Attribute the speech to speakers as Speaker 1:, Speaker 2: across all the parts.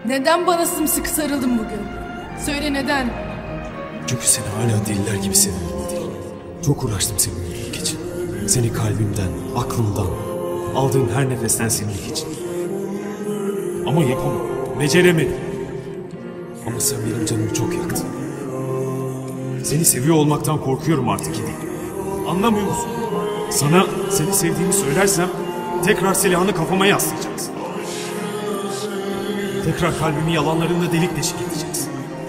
Speaker 1: Neden bana sımsıkı sarıldın bugün? Söyle neden?
Speaker 2: Çünkü seni hala deliler gibi seviyorum Edil. Çok uğraştım seni uyutmak için. Seni kalbimden, aklımdan, aldığım her nefesten silmek için. Ama yapamadım, beceremedim. Ama sen benim canımı çok yaktın. Seni seviyor olmaktan korkuyorum artık Edil. Anlamıyor musun? Sana seni sevdiğimi söylersem tekrar silahını kafama yaslayacaksın. Tekrar kalbimi yalanlarında delik deşik edeceksin.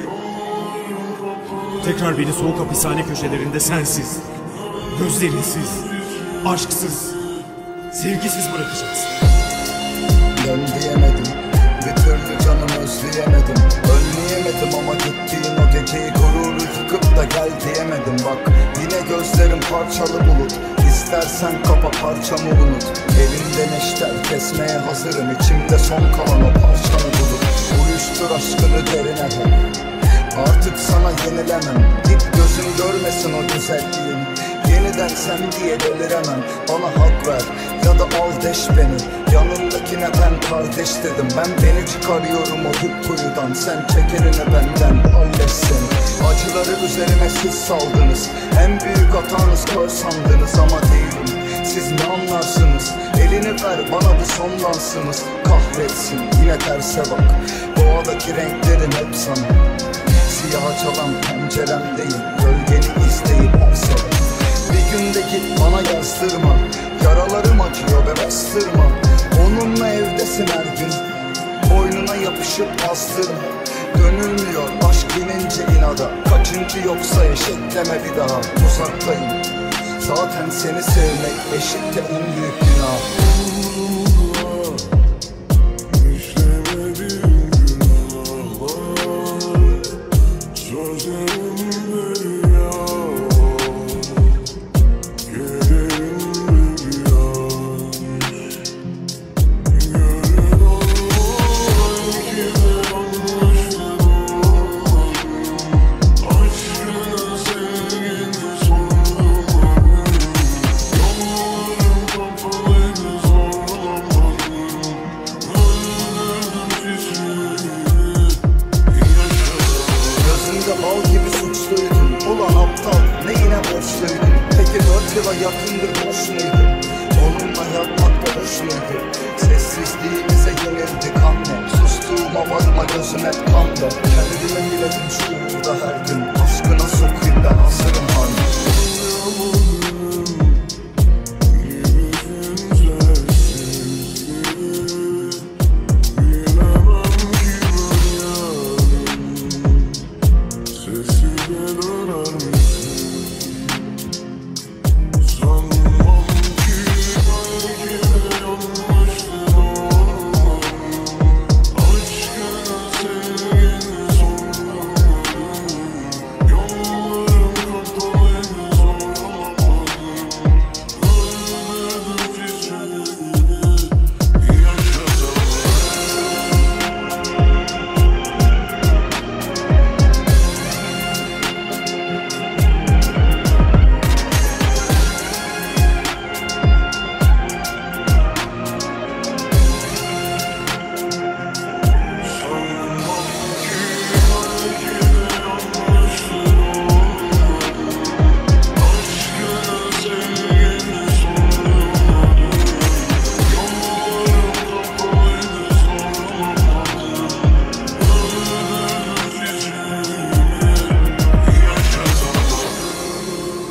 Speaker 2: Tekrar beni soğuk hapishane köşelerinde sensiz, gözlerinsiz, aşksız, sevgisiz bırakacaksın.
Speaker 3: Dön diyemedim, bir türlü canımı özleyemedim. Önleyemedim ama gittiğin o geceyi gururu yıkıp da gel diyemedim. Bak yine gözlerim parçalı bulut. İstersen kapa parçamı unut. Elimde neşter kesmeye hazırım. İçimde son kalan o parçanı bulup uyuştur aşkını derine ben. Artık sana yenilemem. Git gözüm görmesin o güzelliğimi. Yeniden sen diye deliremem. Bana hak ver ya da al deş beni. Yanındakine ben kardeş dedim. Ben beni çıkarıyorum o hüp kuyudan. Sen çekenine benden hallet seni. Acıları üzerime siz saldınız. En büyük hatanız kör sandınız ama değilim. Siz ne anlarsınız? Elini ver bana bir sonlansınız. Kahretsin yine terse bak. Doğadaki renklerin hep sana. Siyaha çalan pencerem değil. Gölgeni izleyip olsa. Bir günde git bana yazdırma. Yaralarım acıyor ve bastırma. Onunla evdesin her gün. Boynuna yapışıp bastırma. Dönülmüyor aşk inince inada. Kaçıncı yoksa eşitleme bir daha. Uzaktayım. Zaten seni sevmek eşitle en büyük günah. Bal gibi suçluydun, ulan aptal neyine borçluydun? Peki 4 yıla yakındır boş muydun? Onunla yatmak da boş muydu? Sessizliğimize yenildik anne. Sustuğuma bakma gözüm hep kanda. Kendime bile düştüğümde her gün